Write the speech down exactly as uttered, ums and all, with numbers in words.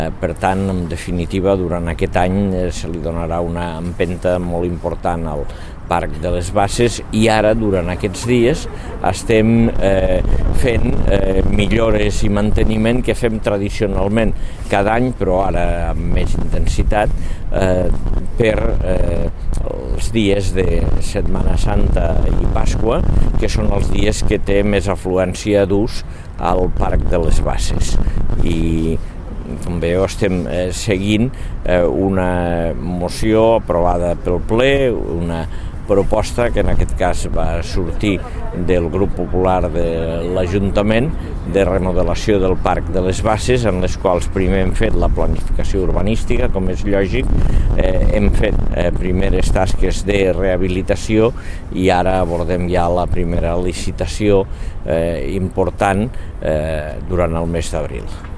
Per tant, en definitiva, durant aquest any se li donarà una empenta molt important al Parc de les Basses i ara, durant aquests dies, estem eh, fent eh, millores i manteniment que fem tradicionalment cada any, però ara amb més intensitat, eh, per eh, els dies de Setmana Santa i Pasqua, que són els dies que té més afluència d'ús al Parc de les Basses. I com veieu, estem eh, seguint eh, una moció aprovada pel ple, una proposta que en aquest cas va sortir del grup popular de l'Ajuntament de remodelació del Parc de les Basses, en les quals primer hem fet la planificació urbanística, com és lògic, eh, hem fet eh, primeres tasques de rehabilitació i ara abordem ja la primera licitació eh, important eh, durant el mes d'abril.